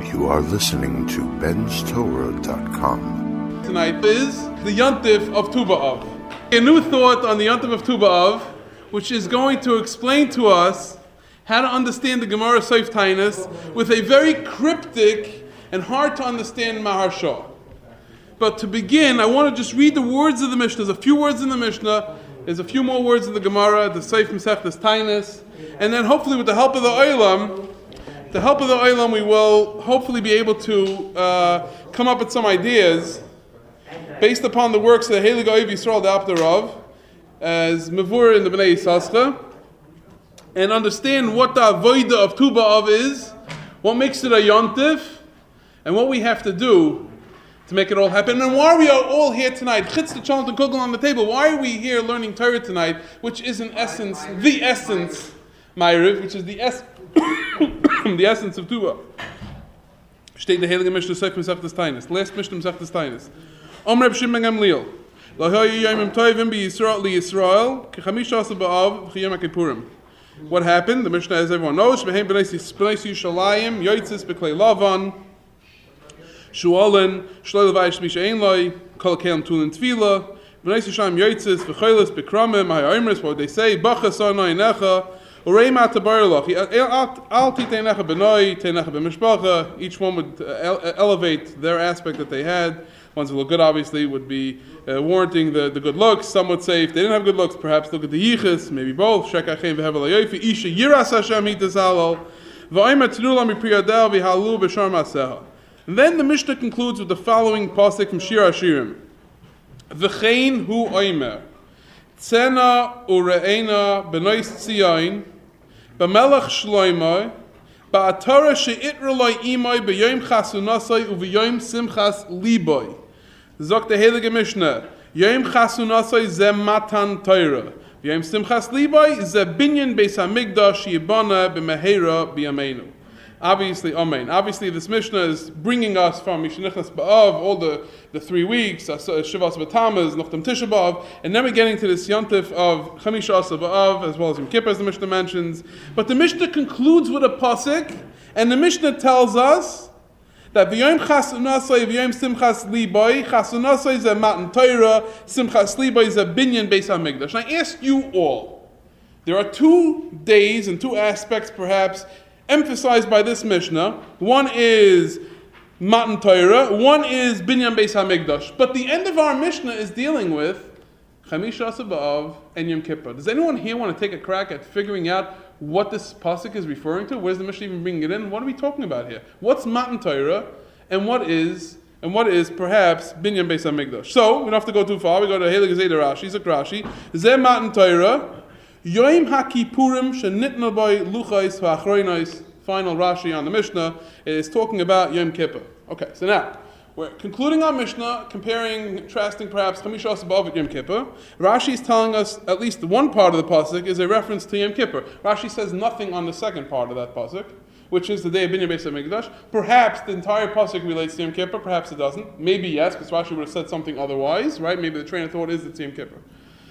You are listening to benstorah.com. Tonight is the Yontif of Tu B'Av. A new thought on the Yontif of Tu B'Av, which is going to explain to us how to understand the Gemara Seif Tainus with a very cryptic and hard to understand Maharsha. But to begin, I want to just read the words of the Mishnah. There's a few words in the Mishnah. There's a few more words in the Gemara, the Seif Masechtas Tainus, and then hopefully with the help of the Olam, we will hopefully be able to come up with some ideas based upon the works of the Heilige Oiv Yisrael the Abder Rav, as Mevur in the Bnei Yissaschar, and understand what the Avodah of Tu B'Av is, what makes it a Yontif, and what we have to do to make it all happen. And why we are all here tonight, Chitz the Chant and Kugel on the table, why are we here learning Torah tonight, which is in essence, the essence, Ma'ariv, which is the essence of Tu B'Av. Steht der Heilige Mishnah Seif Masechtas Tainus. Last Mishnah Masechtas Tainus. Reb Shimon ben Gamliel. What happened? The Mishnah, as everyone knows, B'nei Yishalayim, Yotzis B'klei Lavan, Shu'alin, Shloi Levayish Misha Ein Loi, Kol Kelim Tulin Tefila, B'nei Yishalayim Yotzis, V'cholis B'kramim, Ha'yomris, what they say, Bacha Sarnoi Necha, each one would elevate their aspect that they had. Ones who look good, obviously, would be warranting the good looks. Some would say if they didn't have good looks, perhaps look at the yichus, maybe both. And then the Mishnah concludes with the following pasuk from Shir Hashirim. V'chein hu oimer. Tzena ure'ena b'nois tzion, b'melech shloimoi, ba'atara she'itreloi imoi b'yoim chasunasoi u'v'yoim simchas liboi. Zok the Heilige Mishnah, yoim chasunasoi ze matan Torah, v'yoim simchas liboi ze binyan beis hamikdash yibana b'mehera b'yameinu. Obviously, Amen. Obviously, this Mishnah is bringing us from Mishenichnas B'Av, all the 3 weeks, Shivas B'Tamaz, Nochtam Tisha B'Av, and then we're getting to this Yontif of Chamisha Asa B'Av, as well as Yom Kippur, as the Mishnah mentions. But the Mishnah concludes with a pasuk, and the Mishnah tells us that V'yom Chasunasoi, V'yom Simchas Liboi, Chasunasoi is a Matan Torah, Simchas Liboi is a Binyan Beis HaMikdash. And I ask you all, there are 2 days and 2 aspects, perhaps, emphasized by this Mishnah. One is Matan Torah, one is Binyan Beis HaMikdash. But the end of our Mishnah is dealing with Chamisha Asa B'Av and Yom Kippur. Does anyone here want to take a crack at figuring out what this pasuk is referring to? Where's the Mishnah even bringing it in? What are we talking about here? What's Matan Torah and what is perhaps Binyan Beis HaMikdash? So, we don't have to go too far. We go to Heilige Zeder Rashi, Zok Rashi. Zeh Matan Torah, Yoim HaKippurim shenitna boi luchais v'achroinos. Final Rashi on the Mishnah is talking about Yom Kippur. Okay, so now we're concluding our Mishnah, contrasting perhaps Chamisha Asa B'Av with Yom Kippur. Rashi is telling us at least one part of the pasuk is a reference to Yom Kippur. Rashi says nothing on the second part of that pasuk, which is the day of Binyan Beis HaMikdash. Perhaps the entire pasuk relates to Yom Kippur. Perhaps it doesn't. Maybe yes, because Rashi would have said something otherwise, right? Maybe the train of thought is it's Yom Kippur.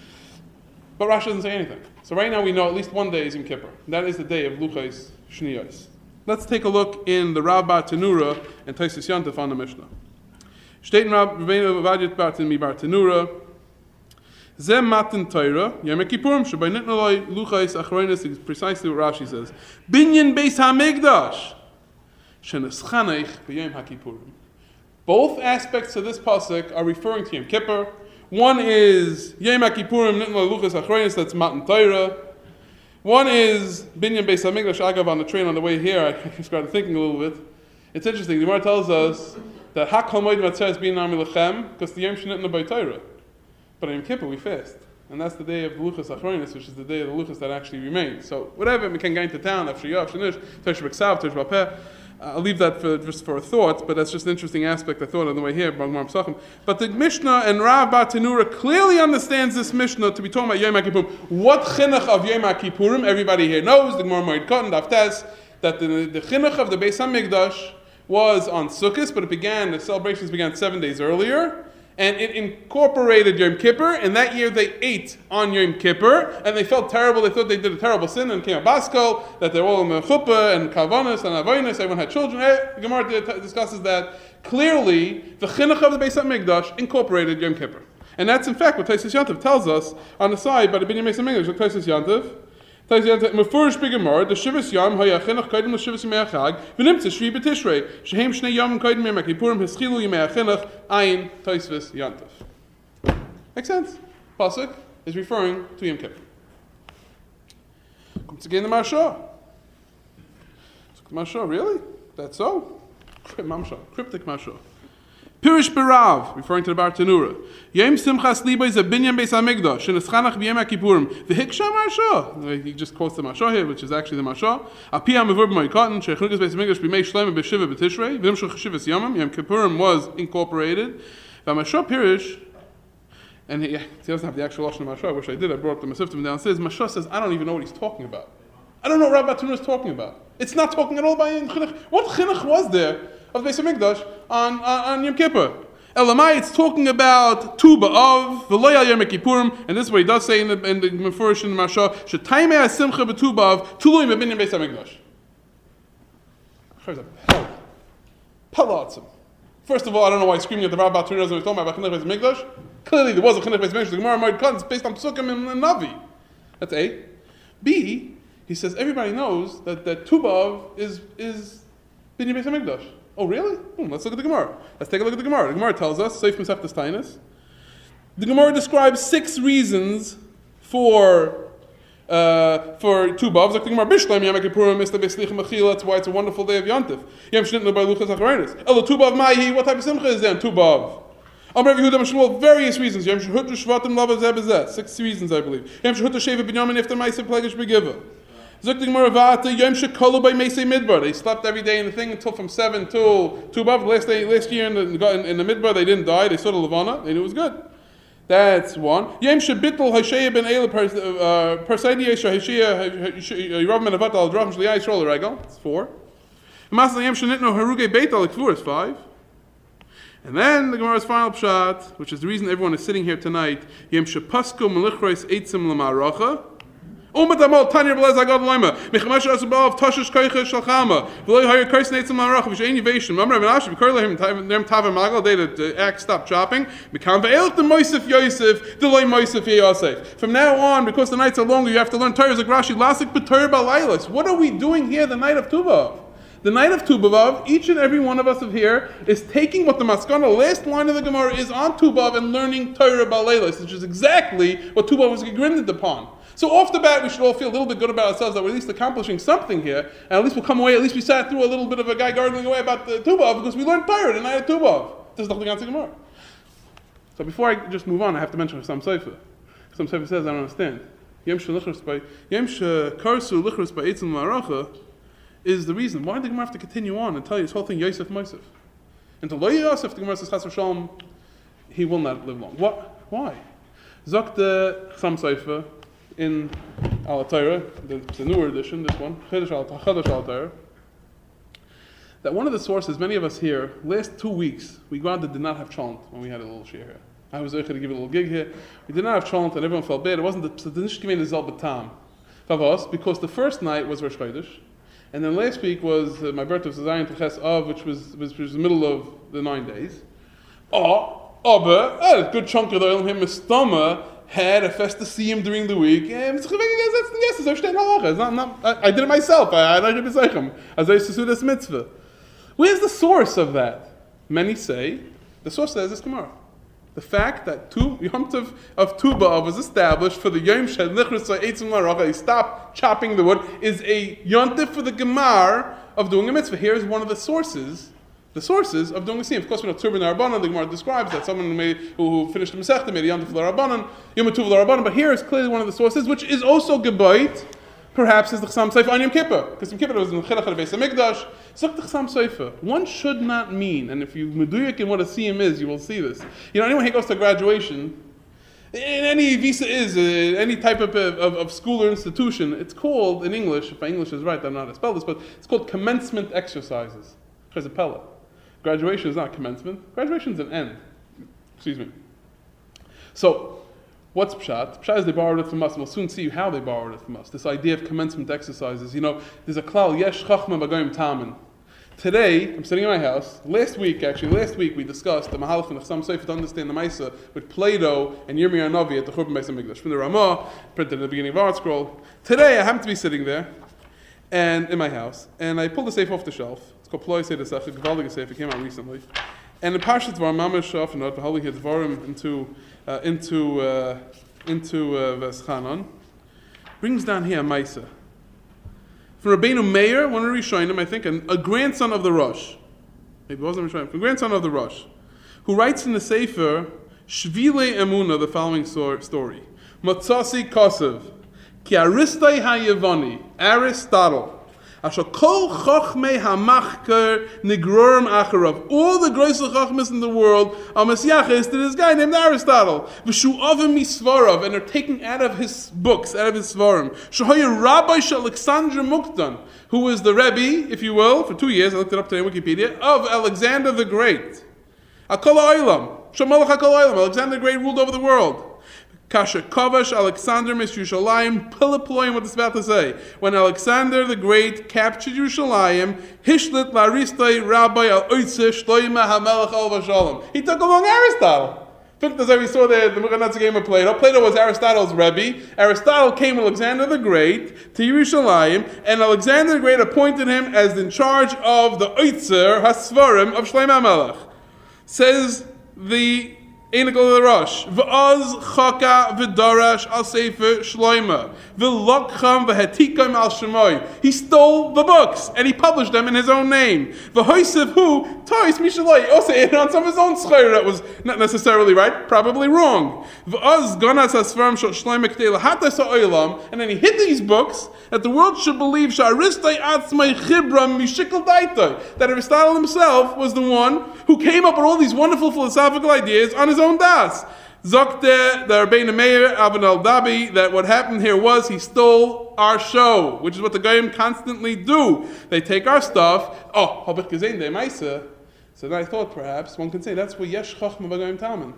But Rashi doesn't say anything. So right now we know at least one day is Yom Kippur. That is the day of Luchais Shniyos. Let's take a look in the Rav Bar Tanura and Taisus Yontif on the Mishnah. Steht in Rabbeinu Vavadiyat Bar Tanura, Zeh Matan Torah, Yom Kippurim, Shebay Nitnaloi Luchais Achroinis, is precisely what Rashi says. Binyan Beis HaMikdash, Sheneschanech B'Yom HaKippurim. Both aspects of this pasuk are referring to Yom Kippur. One is Yom Kippurim Nitnaloi Luchais Achroinis, that's Matan Torah. One is Binyan Beis HaMikdash. Agav, on the train on the way here, I started thinking a little bit. It's interesting. The Gemara tells us that Hak HaMoed Matzah is Binyan Lechem because the Yom Shenitna by Torah. But on Yom Kippur we fast, and that's the day of the Luchas Achronis, which is the day of the Luchas that actually remains. So whatever, we can go into town after Yav Shenish, Tesh B'Ksav, Tesh B'Peh. I'll leave that just for a thought, but that's just an interesting aspect I thought on the way here. But the Mishnah and Rav Bar Tanura clearly understands this Mishnah to be talking about Yom Kippurim. What chinuch of Yom Kippurim? Everybody here knows, the Gemara Moed Katan, Daf Tes, that the chinuch of the Beis HaMikdash was on Sukkot, but the celebrations began 7 days earlier. And it incorporated Yom Kippur, and that year they ate on Yom Kippur, and they felt terrible. They thought they did a terrible sin, and came a Basko, that they're all in the chuppah, and kavanas, and avonis, everyone had children. The Gemara discusses that clearly the chinuch of the Beis HaMikdash incorporated Yom Kippur. And that's in fact what Tosfos Yantav tells us on the side by the Binyan Beis HaMikdash, Tosfos Yantav. Mefurish Bigamar, the Shivas Yom Haya Chinuch Kaidim LeShivas Yimei HaChag, V'nimtza Shvi B'Tishrei, Shehem Shnei Yom Kaidim Yom HaKippurim, Hischilu Yimei HaChinuch, Ayin Tosfos Yantav. Makes sense? Pasuk is referring to Yom Kippur. Comes again the Marsha. Marsha, really? That's so? Cryptic Marsha. Pirish Berav, referring to the Bar Tanura. Yom Simchas Liba is a binyan Beis HaMikdash, Sheneschanach B'Yom HaKippurim. V'Hiksha Marsha. He just quotes the Marsha here, which is actually the Marsha. Apiyah Mevur B'Moikotin, Shechugas Beis HaMikdash B'Mei Shloim B'Shiva B'Tishrei. V'Nimshach Shivas Yomim. Yom Kippurim was incorporated. V'Marsha Pirish, and he doesn't have the actual Lashon of Marsha. I wish I did. I brought up the Masiftim downstairs. Marsha says, I don't even know what he's talking about. I don't know what Rabbi Tanura is talking about. It's not talking at all about Chinuch. What Chinuch was there of Beis HaMikdash on Yom Kippur? Elamai, it's talking about Tu B'Av, V'lo Yal Yom Kippurim, and this is what he does say in the Mefurish in the Marsha, Sh'taimei HaSimcha B'Tu B'Av, Tului B'Binyan Beis HaMikdash. Pelatzim. First of all, I don't know why he's screaming at the Rabbi Tanura when he's talking about Chinuch Beis HaMikdash. Clearly there was a Chinuch Beis HaMikdash. The Gemara might cut, it's based on Psukim and Navi. That's A. B, he says everybody knows that Tu B'Av is Binyan Beis HaMikdash. Oh, really? Let's look at the Gemara. Let's take a look at the Gemara. The Gemara tells us, Seif Mesechtes Taanis, the Gemara describes 6 reasons for Tu B'Av. Like the Gemara, Bishlam Yom Kippurim Mista Beislichem Achila. That's why it's a wonderful day of Yontif. Yom Shnitnu by Luchas Acharaynis. Elo Tu B'Av Maihi. What type of simcha is there in Tu B'Av? Amar Yehuda Mishmuel, various reasons. Yom Shehut Shvatim Lava Zebezeh. 6 reasons, I believe. Yom Shehut Sheva Binyamin Iftar Ma'aseh Plegish Begiva. Zuk the Gemara Vata Yom Shekalu by Meisei Midbar. They slept every day in the thing until from 7 till 2 above. Last year in the Midbar they didn't die. They saw the Levana. They knew it was good. That's one. Yom Shebitl Hasheya ben Eila Persaidia Hasheya Rav Menavat al Drachim Shliyai Yisrael Regal. That's 4. Masal Yom Shenitno Haruge Beit al Kfur is 5. And then the Gemara's final pshat, which is the reason everyone is sitting here tonight. Yom Shepasko Melichreis Eitzim L'Maracha. Umat Amal Tanya Belez Agad Loima. Mechamash Asabav Tashish Koicha Shalchama. V'lo Hire Kais Neitzim L'Maracha. V'shein Yivation. Mamre Menashe. V'kar Lehim Dem Tava Magal. Day the axe stopped chopping. Mekam Ve'elch the Moisef Yosef. Delay Moisef Yosef. From now on, because the nights are longer, you have to learn Torah Zagrashi Lasik B'Torah Balaylas. What are we doing here the night of Tu B'Av? The night of Tu B'Av, each and every one of us here is taking what the Maskana, last line of the Gemara, is on Tu B'Av and learning Torah Balaylas, which is exactly what Tu B'Av was gegrindet upon. So off the bat, we should all feel a little bit good about ourselves that we're at least accomplishing something here, and at least we'll come away, at least we sat through a little bit of a guy gargling away about the Tu B'Av because we learned Torah the night of Tu B'Av. There's nothing else in Gemara. So before I just move on, I have to mention Chassam Sofer. Chassam Sofer says, I don't understand. Yom shekarsu lichrus by Eitzim Maracha is the reason. Why did the Gemara have to continue on and tell you this whole thing, Yosef Mosef? And to Lo Yosef, the Gemara says, Chas v'shalom, he will not live long. What? Why? Zok the Chassam Sofer in Al Torah, the newer edition, this one, Chedesh Al Torah, that one of the sources, many of us here, last 2 weeks, we did not have chant when we had a little share here. I was able to give it a little gig here. We did not have chant and everyone felt bad. It wasn't the Nishkimin Zal Batam. Because the first night was Rosh Chodesh, and then last week was my birthday was Zayin Teches Av, which was the middle of the 9 days. But a good chunk of the Elohim Mistama had a festivity during the week. I did it myself. Where's the source of that? Many say the source says this Gemara. The fact that Yom Tov of Tu B'Av was established for the Yom Shel Nichras Eitzim L'Maracha, he stopped chopping the wood, is a Yontif for the Gemar of doing a mitzvah. Here is one of the sources of doing a siyum. Of course, we know Turban L'Rabbanan. The Gemara describes that someone who finished the Masechta made a Yom Tov L'Rabbanan, Yom Tov L'Rabbanan. But here is clearly one of the sources, which is also Gebayit. Perhaps is the Chassam Sofer on Yom Kippur, because Yom Kippur was in the Chilach of the Beis HaMikdash. So the Chassam Sofer, one should not mean, and if you meduyik in what a siyum is, you will see this. You know, anyone who goes to graduation, in any visa any type of school or institution, it's called, in English, if my English is right, I don't know how to spell this, but it's called commencement exercises. Graduation is not commencement. Graduation is an end. Excuse me. So, what's Pshat? Pshat is they borrowed it from us, and we'll soon see how they borrowed it from us. This idea of commencement exercises. There's a klal, yesh chachma b'goyim tamen. Today, I'm sitting in my house. Last week we discussed the Mahalach and Chassam Sofer to understand the Maisa with Plato and Yirmiyah Novi at the Churban Beis HaMikdash. From the Ramah, printed in the beginning of Art Scroll. Today, I happen to be sitting there, and in my house, and I pulled the safe off the shelf. It's called Ploy Seder Sech, a Gevaldige Sefer, it came out recently. And the Parshat Dvar Mamash Shaf and the Holy Dvarim into Veschanan brings down here a Maisa. From Rabbeinu Meir, one of the Rishonim, I think, a grandson of the Rosh. Maybe it wasn't Rishonim, a grandson of the Rosh, who writes in the Sefer, Shvile Emuna, the following story. Matzasi Kosev, Ki Aristai HaYevani, Aristotle, Asher Kol Chochmei HaMachker Nigrorim Acharav. All the greatest Chochmas in the world are Mesiachis to this guy named Aristotle. V'shu'avim misvarav, and are taken out of his books, out of his svarim. Shehoya Rabbi Alexander Mukdan, who was the Rebbe, if you will, for 2 years, I looked it up today in Wikipedia, of Alexander the Great. Akol Ha'olam, Shemalach Akol Ha'olam, Alexander the Great ruled over the world. Kasha Kovash Alexander Mis Yerushalayim Piliploim, what it's about to say. When Alexander the Great captured Yerushalayim, Hishlit Laristai Rabbi Al Oitze Shloima HaMelech Al Vashalom. He took along Aristotle. As we saw the Mughanatzah game of Plato. Plato was Aristotle's Rebbe. Aristotle came with Alexander the Great to Yerushalayim, and Alexander the Great appointed him as in charge of the Oitzer HaSvarim of Shloima HaMelech. Says the Einigal of the Rosh. V'az chaka v'darash al sefer shloima. V'lokcham v'hetikam al shemoy. He stole the books and he published them in his own name. V'hoisev hu tois mishaloi. Also added on some of his own schayr that was not necessarily right, probably wrong. V'az ganas hasfarim shal shloima k'tei lahatas ha'olam. And then he hid these books that the world should believe sha'aristai atzmai chibram mishikal daitoi. That Aristotle himself was the one who came up with all these wonderful philosophical ideas on his own das. Zokte the Rabbeinu Meir Aben al-Dabi, that what happened here was he stole our show, which is what the Goyim constantly do. They take our stuff. Oh, Habich Gezein de Maisa. So then I thought perhaps one could say that's where Yesh Chachma B'Goyim Tamen.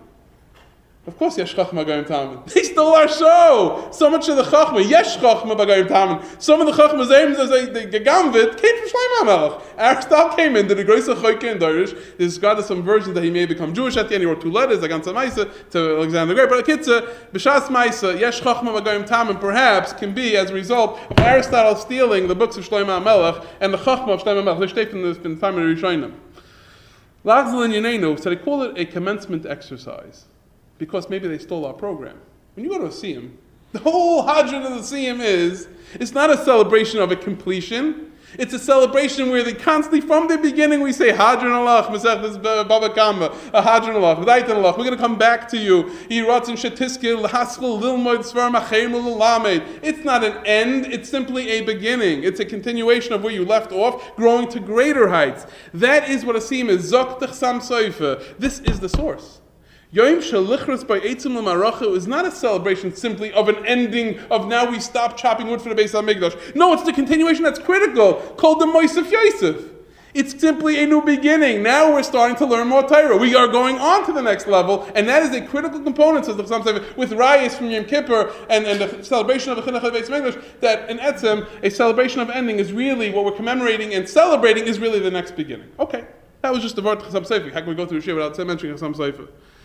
Of course, Yesh Chachma B'Goyim Tamen. They stole our show. So much of the Chachma, Yesh Chachma B'Goyim Tamen. Some of the Chachma's aims as they Gegamvit came from Shlomo HaMelech. Aristotle came in, did a Groisa Choyke in Dorish. There's got some versions that he may become Jewish at the end. He wrote 2 letters, Agan Maisa, to Alexander the Great. But Kitza, B'Shas Maisa, Yesh Chachma B'Goyim Tamen perhaps can be as a result of Aristotle stealing the books of Shlomo HaMelech and the Chachma of Shlomo HaMelech. They're taken in the time of the Rishonim. Lachzel and Yenenu, so they call it a commencement exercise, because maybe they stole our program. When you go to a siyum, the whole hadron of the siyum is, it's not a celebration of a completion. It's a celebration where they constantly, from the beginning, we say, Hadron Allah, Masechtas Baba Kama, Hadron Allah, V'daitan Allah. We're going to come back to you. Yiratzin Shetiskil, Haskell, Lilmoid, Svarim, Achayim, Lulamed. It's not an end, it's simply a beginning. It's a continuation of where you left off, growing to greater heights. That is what a siyum is. Zok Techsam Soifer. This is the source. Yom Shalichras by Eitzim L'Maracha is not a celebration simply of an ending of now we stop chopping wood for the Beis HaMikdash. No, it's the continuation that's critical, called the Moisef Yosef. It's simply a new beginning. Now we're starting to learn more Torah. We are going on to the next level, and that is a critical component, says the Chassam Sofer, with Rayas from Yom Kippur and the celebration of the Chinuch of Beis HaMikdash, that in Etzem, a celebration of ending is really what we're commemorating and celebrating is really the next beginning. Okay, that was just the word Chassam Sofer. How can we go through the Shir without mentioning Chassam Sofer?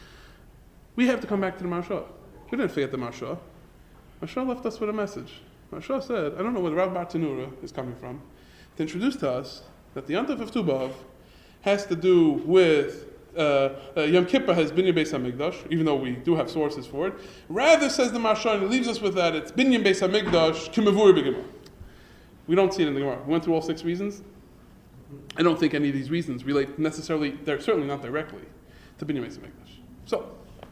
We have to come back to the Marsha. We didn't forget the Marsha. Marsha left us with a message. Marsha said, I don't know where Rav Bartanura is coming from, to introduce to us that the Yontif of Tu B'Av has to do with Yom Kippur has Binyan Beis HaMikdash, even though we do have sources for it. Rather, says the Marsha, and it leaves us with that, it's Binyan Beis HaMikdash Kimavur B'Gemara. We don't see it in the Gemara. We went through all 6 reasons. I don't think any of these reasons relate necessarily, they're certainly not directly, to Binyan Beis HaMikdash. So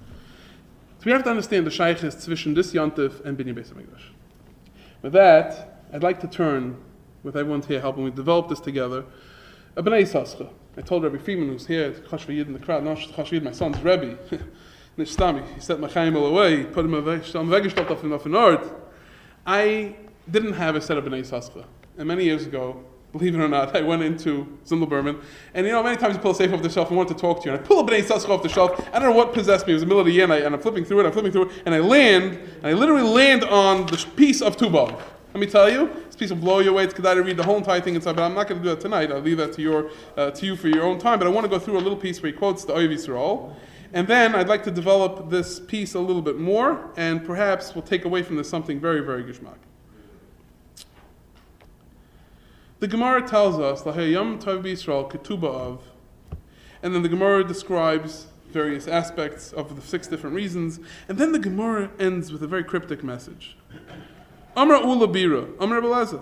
we have to understand the shaykhis between this Yontif and Binyan Beis HaMikdash. With that, I'd like to turn, with everyone here helping me develop this together, a B'nai Yisachar. I told Rabbi Friedman, who's here, Chosh V'Yid in the crowd, no, Chosh V'Yid, my son's Rebbe, Nishtami, he set Machaim away, put him away, Weggestellt auf in Ort. I didn't have a set of B'nai Yisachar. And many years ago, believe it or not, I went into Zindelberman, and many times you pull a safe off the shelf and want to talk to you, and I pull a Bnei Yissaschar off the shelf. I don't know what possessed me. It was the middle of the year, and I'm flipping through it, and I literally land on the piece of Tubav. Let me tell you, this piece will blow you away. It's good to read the whole entire thing inside, but I'm not going to do that tonight. I'll leave that to you for your own time. But I want to go through a little piece where he quotes the Oyev Yisrael, and then I'd like to develop this piece a little bit more, and perhaps we'll take away from this something very, very gishmak. The Gemara tells us, Lahayam Tov B'Yisrael Ketuba Av, and then the Gemara describes various aspects of the 6 different reasons, and then the Gemara ends with a very cryptic message. Amra Ula Bira, Amra Belaza.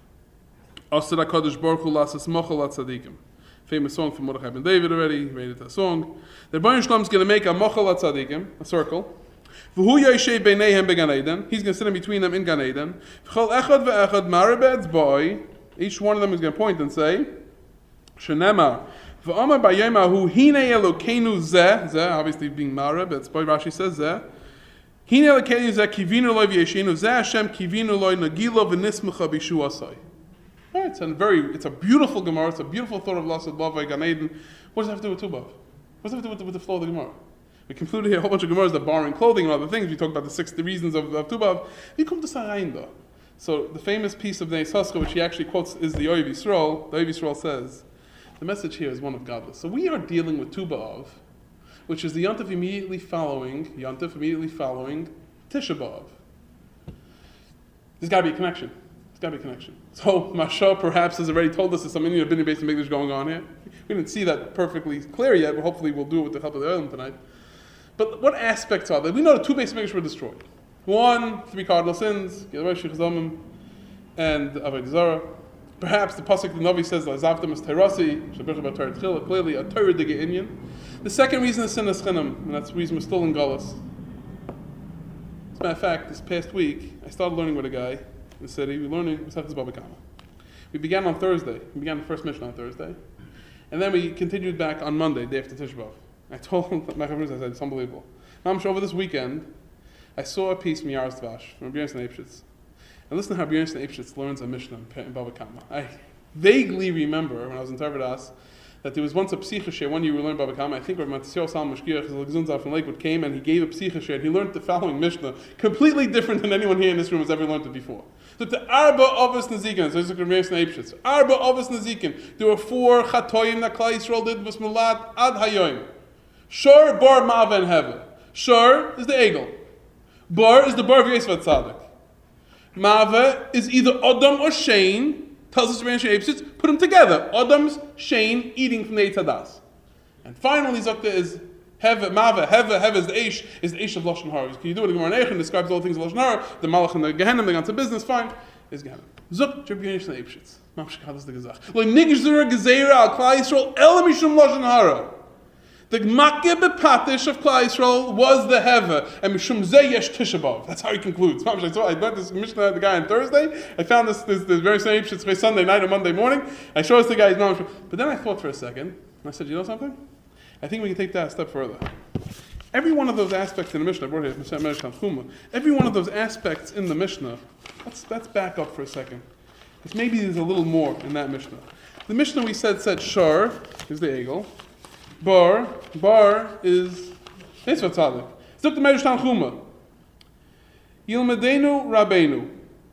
Asad HaKadosh Baruch Hu Lasas Mochel HaTzadikim. Famous song from Mordechai ben David already, made it a song. The Rebbeinu Shalom is going to make a Mochel HaTzadikim, a circle. V'hu Yoshev Beineihem Began Eden. He's going to sit in between them in Gan Eden. V'chol Echad Ve'echad Marabed's boy. Each one of them is going to point and say, Shenema. V'amar B'yemahu Hine Elokeinu Zeh. Zeh, obviously being Marab, that's why Rashi says Zeh. Hine Elokeinu Zeh Kivinu Loi V'yeshenu Zeh Hashem Kivinu Loi Nagilo V'nismucha B'shu Asai. All right, it's a beautiful Gemara. It's a beautiful thought of Lasad Lavai Gan Eden. What does that have to do with Tubav? What does that have to do with the flow of the Gemara? We concluded here a whole bunch of Gemaras that borrowing clothing and other things. We talked about the 6 reasons of Tubav. We come to Sarayin though. So the famous piece of Bnei Yissaschar, which he actually quotes, is the Oyev Yisrael. The Oyev Yisrael says, the message here is one of godless. So we are dealing with Tu B'Av, which is the Yontif immediately following Tisha B'Av. There's got to be a connection. So Masha perhaps has already told us there's some Indian Bnei Beis Hamikdash going on here. We didn't see that perfectly clear yet, but hopefully we'll do it with the help of the Olam tonight. But what aspects are there? We know the 2 Beis Hamikdash were destroyed. 1, 3 cardinal sins, and Avodah Zarah. Perhaps the pasuk the Navi says, "Lazavtem es Terasi," clearly a Torah Diga Inyan. The second reason is sin is chinam, and that's the reason we're still in Galus. As a matter of fact, this past week I started learning with a guy in the city. We're learning Masechtas Bava Kama. We began on Thursday. We began the first mission on Thursday, and then we continued back on Monday, day after Tisha B'Av. I told my friends, I said, "It's unbelievable." Now I'm sure over this weekend, I saw a piece from Yaros Dvash, from Rabbi Yonasan Eibshitz. And listen to how Rabbi Yonasan Eibshitz learns a Mishnah in Bava Kama. I vaguely remember when I was in Tarvadas that there was once a psicha share. One year we learned Bava Kama. I think Rabbi Matisyahu Salam Mashgiach, his Legzunzah from Lakewood, came and he gave a psicha share. He learned the following Mishnah, completely different than anyone here in this room has ever learned it before. So the Arba Avos Nazikin, so this is Rabbi Yonasan Eibshitz. Arba Avos Nazikin. There were 4 chatoyim that Klal Yisrael did was Mulat Ad Hayoim. Shor, Bar, Ma'ava, and Heva. Shor is the Egel. Bar is the bar of Yosef Tzadik. Mava is either Adam or Shane. Tells us Rabbi Yonasan Eibshitz, put them together. Adam's Shane eating from the Eitz Hadas. And finally, Zakta is Heva, Mava. Heva is the Eish of Lashon Hara. Can you do it in Gemara Neichen? Describes all things of Lashon Hara. The Malach and the Gehenim, they got to business, fine. Is Gehenim. Zok, Rabbi Yonasan Eibshitz. Mamshik Hadas the Gezach. Lo Nigzura Gezeira al Klal Yisrael El Mishum Lashon Hara. The Gmakeh Bepatish of Klal Yisrael was the Heva, and Mishum Zeh Yesh Tisha B'Av. That's how he concludes. I learned this Mishnah the guy on Thursday. I found this very same Eibshitz Sunday night or Monday morning. I showed us the guy's name. But then I thought for a second, and I said, you know something? I think we can take that a step further. Every one of those aspects in the Mishnah, I brought here, every one of those aspects in the Mishnah, let's back up for a second. Because maybe there's a little more in that Mishnah. The Mishnah we said Shar is the Egel. Bar is Yisvat Tzadik. Zok the Medrash Tanchuma. Yilmedenu Rabbeinu.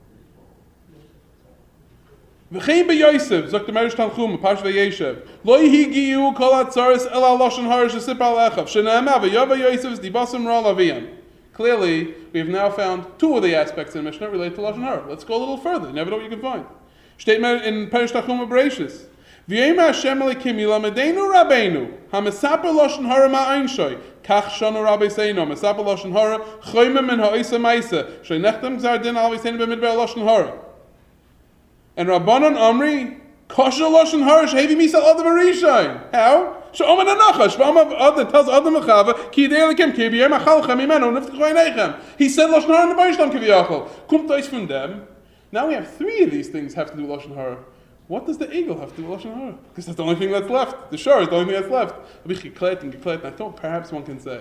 V'chein beYosef, Zok the Medrash Tanchuma, Pash V'yeshev. Lo higiyu kol hatzaris el al-lashon hara shesipar lechav. Shene'ema v'yova Yosef z'dibasim ra laviyan. Clearly, we have now found 2 of the aspects in the Mishnah related to lashon hara. Let's go a little further. You never know what you can find. Statement in Pash Tanchuma Bereshis. V'yema Hashem elikim yilamedenu Rabbeinu ha'mesaper lashon hara ma'ayinshoy kach shonu Rabbi Seino mesaper lashon hara choyme min ha'isa ma'isa she'nechtem gzar din al v'seinu b'midbar lashon hara. And Rabbanon Amri kosher lashon hara shehevi misal adam arishayin. How? She'omen anachash v'omen adam tells adam achava ki yidei elikim ki b'yem achalchem imenu niftik choynechem. He said lashon hara in the Bayishlam kiviyachol. Kumt ois from them. Now we have 3 of these things have to do with lashon hara. What does the eagle have to do with Lashon Hara? Because that's the only thing that's left. The shore is the only thing that's left. I thought perhaps one can say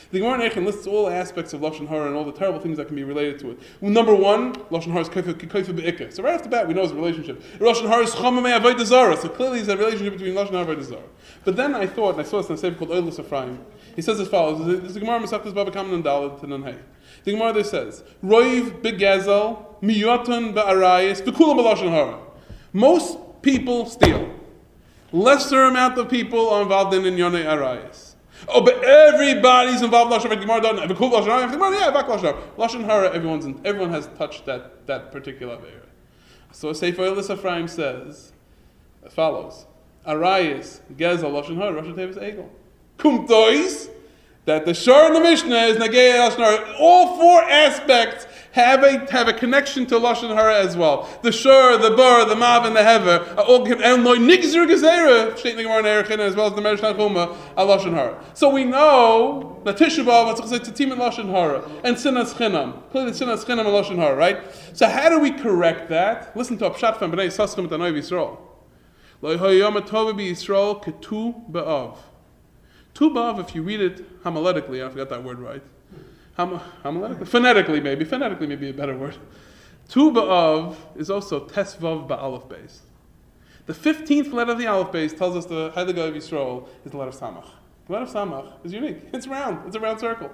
The Gemara in Eichin lists all aspects of Lashon Hara and all the terrible things that can be related to it. Well, number one, Lashon Hara is kaifa be'ikah. So right off the bat, we know it's a relationship. Lashon Hara is chamamei avodah zara. So clearly, there's a relationship between Lashon Hara and avodah zara. But then I thought, and I saw this in a sefer called Oilus Ephraim. He says as follows: this is the Gemara Masechtas Baba Kama and Daled to Nun Hey. The Gemara there says, Roiv begezel miyotun be'arayis bekulam b'Lashon Hara. Most people steal. Lesser amount of people are involved in Yonei Arayis. Oh, but everybody's involved in Lashon Hara. Gemara doesn't. If Lashon Hara, Lashon Hara, everyone has touched that particular area. So Sefer Oilus Ephraim says as follows: Arayis gezel Lashon Hara, Rosh Tevis Egel. Kumtois, that the Shor in the Mishnah is Nagei Lashon Hara. All four aspects have a connection to Lashon Hara as well. The Shor, the Bar, the Mav, and the Hever are all and Loi Nigzer Gezerah, Shteit Negemar and Erechina, as well as the Meresh Tanchuma, are Lashon Hara. So we know that Tisha B'Av, what's to say, Tatim and Lashon Hara, and Sinas Chinam. Clearly Sinas Chinam and Lashon Hara, right? So how do we correct that? Listen to Pshat from B'nai Saschim Tanoi Yisrael. Loi Hayom Tov B'Yisrael Ketu B'Av. Tu B'Av, if you read it homiletically, I forgot that word right. Phonetically maybe a better word. Tu B'Av is also Tesvav Ba'alef Beis. The 15th letter of the Aleph Beis tells us the Heilige of Yisrael is the letter Samach. The letter Samach is unique. It's round. It's a round circle.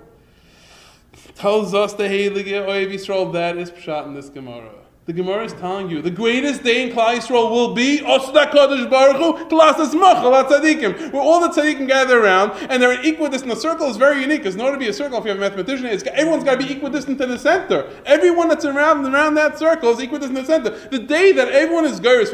Tells us the Heilige of Yisrael that is Pshat in this Gemara. The Gemara is telling you the greatest day in Klal Yisrael will be Osda Kodesh Baruch Hu Klasas Machal Tzadikim, where all the tzaddikim gather around and they're equidistant. The circle is very unique because in order to be a circle, if you have a mathematician, everyone's got to be equidistant to the center. Everyone that's around that circle is equidistant to the center. The day that everyone is Geiris,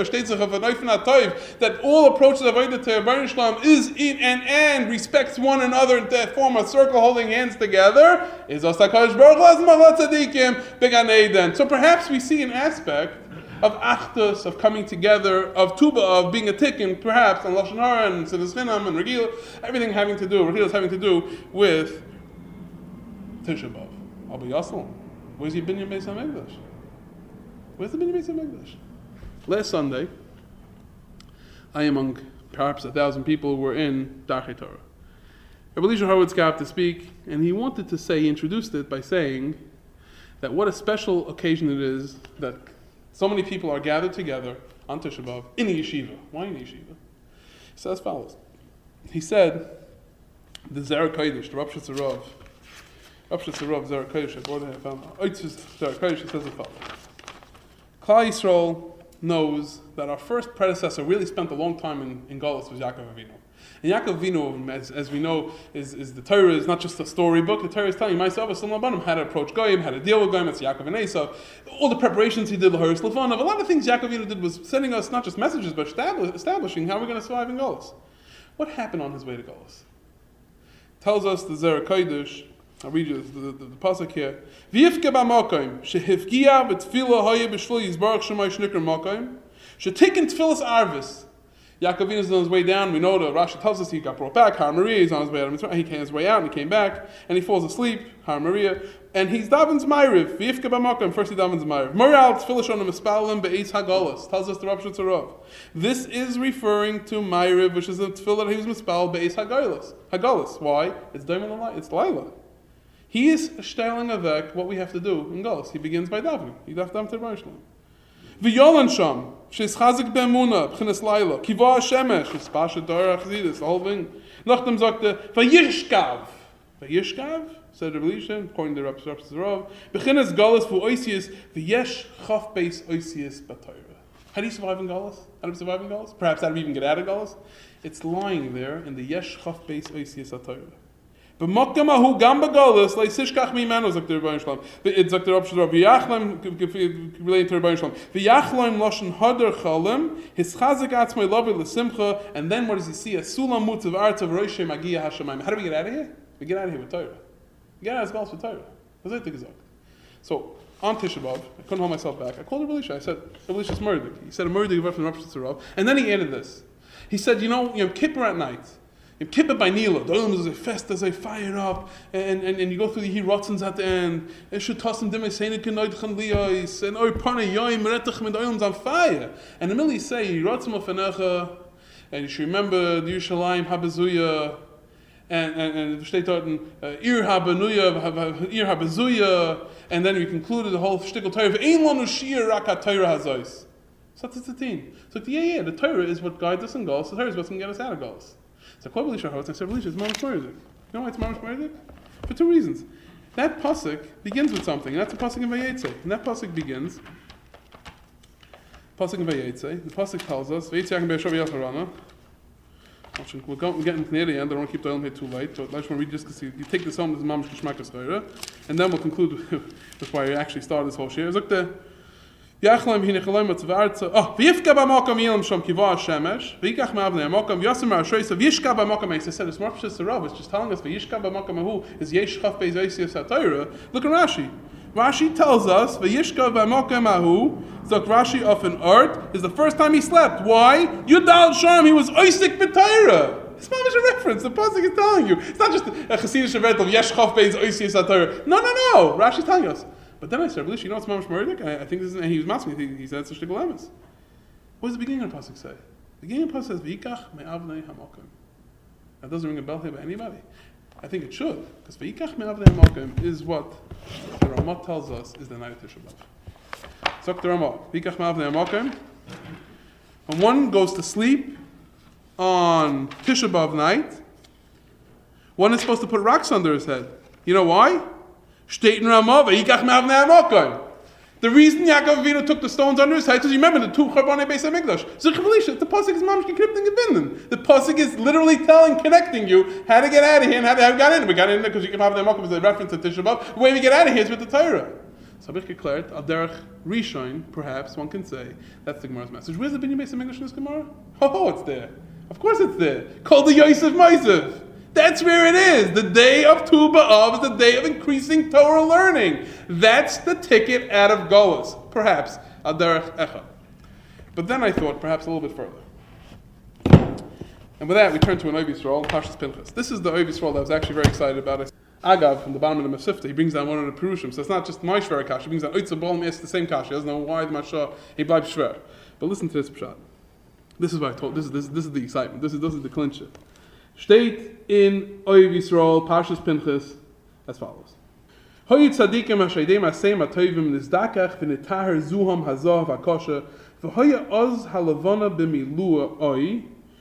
that all approaches of Avodah to Rebbeinu Shalom is in and respects one another to form a circle holding hands together, is Osda Kodesh Baruch Hu Klasas Machal Tzadikim Began Eden. So perhaps we see an aspect of achdus, of coming together, of tuba, of being a tikkun, perhaps, and Lashon Hara, and Siddhas Chinam, and Regil, everything having to do with Tisha B'Av. Abu Yaslam, where's the Binyan Beis HaMikdash? Where's the Binyan Beis HaMikdash? Last Sunday, I, among perhaps 1,000 people, were in Darchei Torah. Rabbi Elisha Horowitz got up to speak, and he wanted to say, he introduced it by saying that what a special occasion it is that so many people are gathered together on Tisha B'Av in a yeshiva. Why in a yeshiva? He said as follows. He said, the Zera Kodesh, the Rav Shitzer Rav, Zera Kodesh, I brought it, I found Zera Kodesh, he says as follows. Klal Yisrael knows that our first predecessor really spent a long time in Golus was Yaakov Avinu. And Yaakov Avinu, as we know, is the Torah is not just a storybook. The Torah is telling you, myself, how to approach Goyim, how to deal with Goyim. It's Yaakov and Esav. All the preparations he did, Laharis Lefanov. A lot of things Yaakov Avinu did was sending us not just messages, but establishing how we're going to survive in Golus. What happened on his way to Golus? Tells us the Zera Kodesh. I'll read you the pasuk here. V'yifke b'makom shehivgia v'tfila haya b'shvil yizbarach shemay shnikr makom shetikin tfilas arvis. Yaakov Avinu is on his way down. We know the Rashi tells us he got brought back. Har Maria is on his way out. He came his way out and he came back and he falls asleep. Har Maria and he's daven's ma'ariv. V'yifke b'makom. First he daven's ma'ariv. Moral tefillah shonim mispalim be'eis hagolos. Tells us the Rav Shitzer Rav. This is referring to ma'ariv, which is a tefillah that he was mispal be'eis hagolos. Why? It's daimon alay. It's Laila. He is stelling avek what we have to do in Golus. He begins by davening. He daven to Rebbeinu Shalom. V'yolan sham, she's chazik be'emuna, b'chinas laila, kiva hashemesh, she's pasha dora chazidus, the whole thing. Nachdem sagte, v'yishkav, said Rebbe Elisha, according to Rav Shitzer, b'chinas Golus v'oisius, v'yesh chaf beis oisius b'Torah. How do you survive in Golus? Perhaps how do we even get out of Golus? It's lying there in the yesh chaf beis oisius b'Torah. B'mokem ahu gam b'Golus le'sishkach mimenu, sagt der Rebbeinu Shalom. It sagt der Rav Shitzer, v'yachlaim, relating to Rebbeinu Shalom, v'yachlaim loshen hadar chalim, his chazik atzmai lovi l'simcha, and then what does he see? A sulam mutzav artav roishe magia hashamayim. How do we get out of here? We get out of here with Torah. We get out of Golus with Torah. That's it, the Gezak. So, on Tisha B'Av, I couldn't hold myself back. I called Rebbe Elisha. I said, Rebbe Elisha's murdered. He said a murder from Rav Shitzer. And then he added this. He said, Yom Kippur at night, Yom Kippur by Nila, the Olam is a fest as they fire up, and you go through the Hirotzins at the end, and Shutasim Dimei Seinik Genoidchan Liyos, and Oipana Yoim Meretachim, and the Olam's on fire. And in the middle you say, Hirotzim Ofenecha, and you should remember the Yerushalayim Habazuya, and steht dort ir habenuya, ir habezuya, and then we concluded the whole shtickle Torah. Ein lanu shir rak Torah hazois. So that's the thing. So yeah, the Torah is what guides us in Galus. The Torah is what's going to get us out of Galus. So Kol B'li Shachar, I said, B'li is Mamash Morizik. You know why it's Mamash Morizik? For two reasons. That pasuk begins with something, and that's a pasuk in Vayetze. And that pasuk begins. Pasuk in Vayetze. The pasuk tells us, Vayetze Yakim Be'Yashov Yacharana. We're getting near the end. I don't want to keep the oil here too late. So I just want to read just because you take this home. This is Mamash Kishmakas Torah, and then we'll conclude with why I actually started this whole shir. Look there. Yachlam hinechalom tzvartza. Oh, v'yifka b'makam yilam sham kiva shemesh. V'yikach ma'avnei makam v'yasem ma'ashoysa v'yishka b'makam. He said it's more precious to Rav. It's just telling us v'yishka b'makam ahu is yesh chaf beis oisius ha'Torah. Look at Rashi. Rashi tells us v'yishka b'makam ahu. Zok Rashi of an art is the first time he slept. Why? Yudal Sham. He was oisik b'Torah. It's not a reference. The pasuk is telling you. It's not just a chassidish event of yesh chaf beis oisius ha'Torah. No. Rashi's telling us. But then I said, you know what's Mamash Moridik? I think this is, and he was asking me, he said it's a shtickle emes. What does the beginning of the pasuk say? The beginning of the pasuk says, V'yikach me'avnei hamakom. That doesn't ring a bell here by anybody. I think it should, because V'yikach me'avnei hamakom is what the Ramah tells us is the night of Tisha B'Av. So the Ramah, V'yikach me'avnei hamakom. When one goes to sleep on Tisha B'Av night, one is supposed to put rocks under his head. You know why? The reason Yaakov Avinu took the stones under his head is remember the two Charbonei Beis Hamikdash. So the pasuk is mamish geknipten gebinden. The pasuk is literally connecting you how to get out of here and how we got in. We got in there because you can have the Makom as a reference to Tisha B'Av. The way we get out of here is with the Torah. So I've declared al derech Rishon. Perhaps one can say that's the Gemara's message. Where's the Binyan Beis Hamikdash in this Gemara? Oh, it's there. Of course, it's there. Called the Yosef Mosef. That's where it is. The day of Tu B'Av is the day of increasing Torah learning. That's the ticket out of Golus. Perhaps al derech Echad. But then I thought perhaps a little bit further. And with that, we turn to an Oiv Yisrael, Pashas Pinchas. This is the Oiv Yisrael that I was actually very excited about. Agav, from the bottom of the Mesifta, he brings down one of the Perushim. So it's not just my Shver Kash, he brings down Oitza Bol, it's the same Kash. He doesn't know why the Mashah, he bleib Shver. But listen to this Pshat. This is what I told, this is the excitement. This is the clincher. Steht in Oiv Yisrael, Pashas Pinchas, as follows. Hoy tzadikim ha-shaydem ha-seim ha-toivim nizdakach v'nitaher zuham ha-zav ha-kosher v'hoy oz ha-levana b'milua oi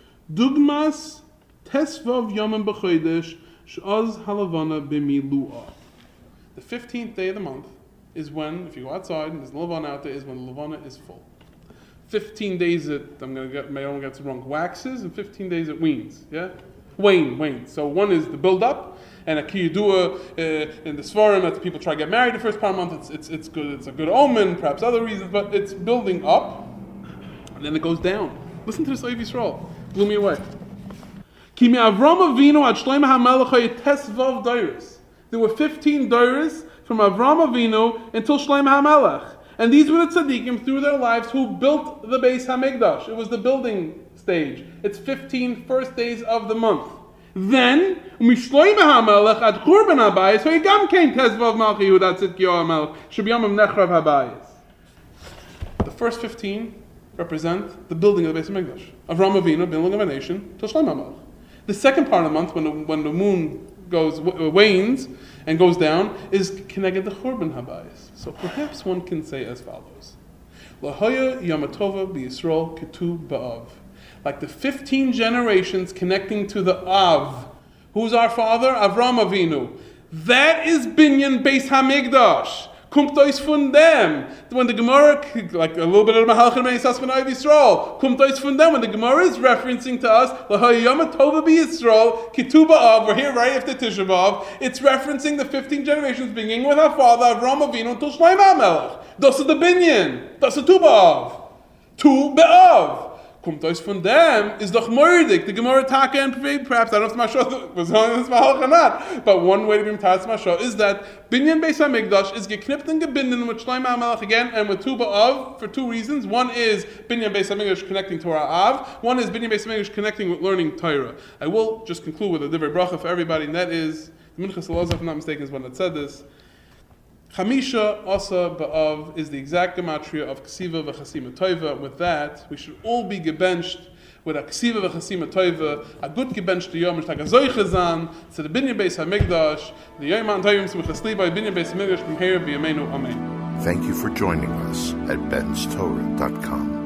dugmas tesvav yomim b'chodesh sh'oz ha-levana b'milua. The 15th day of the month is when, if you go outside and there's a levana out there, is when the levana is full. 15 days it, I don't get it wrong, waxes, and 15 days it weans, yeah? Wane. So one is the build-up, and a kiyudua in the Svarim that the people try to get married the first part of the month. It's good. It's a good omen, perhaps other reasons, but it's building up, and then it goes down. Listen to this Oiv Yisrael. Blew me away. Ki mi Avram Avinu ad Shlomo HaMelech hayet tesvav dairis. There were 15 dairis from Avram Avinu until Shlomo HaMelech. And these were the tzaddikim through their lives who built the Beis Hamikdash. It was the building stage. It's 15 first days of the month. Then, Mishloime HaMelech ad Churban HaBayis, so he gam came Tezvav Malchi Yehuda Tzidkiyo HaMelech, Shebiyamim Nechrav HaBayis. The first 15 represent the building of the Beis Hamikdash. Avram Avinu, building of a nation, till Shlomo HaMelech. The second part of the month, when the moon wanes and goes down, is Keneged the Churban HaBayis. So perhaps one can say as follows: Lahoya Yamatova b'Yisrael Ketu Ba'av. Like the 15 generations connecting to the Av. Who's our father? Avram Avinu. That is Binyan Beis Hamikdash. Kommt euch von dem. When the Gemara, like a little bit of Mahalchin Meisas von Oiv Yisrael, kommt euch von dem. When the Gemara is referencing to us, Lahoya Yamatova b'Yisrael Ketu Ba'av. We're here right after Tisha B'Av. It's referencing the 15 generations beginning with our father Avram Avinu until Shlomo HaMelech. Das ist the Binyan. Das ist Tu B'Av. Tu B'Av. Kommt euch von dem is doch mordig. The Gemara Taka and perhaps I don't know if Mashah was on this Mahalch or not, but one way to be Mataras Mashah is that Binyan Beis Hamikdash is geknipt and gebinden with Shlomo HaMelech again and with Tu B'Av for two reasons. One is Binyan Beis Hamikdash connecting to our Av. One is Binyan Beis Hamikdash connecting with learning Torah. I will just conclude with a divrei bracha for everybody, and that is the Minchas Elazar, if I'm not mistaken, is one that said this. Chamisha Asa Ba'av is the exact gematria of Ksiva v'Chasima Toiva. With that, we should all be gebenched with a ksiva v'chasima toiva, a good gebench to yom, like a zoichazan, to the binyan beis hamikdash, the yom antayim smichasli by binyan beis hamikdash from here b'yameinu amen. Thank you for joining us at benstorah.com.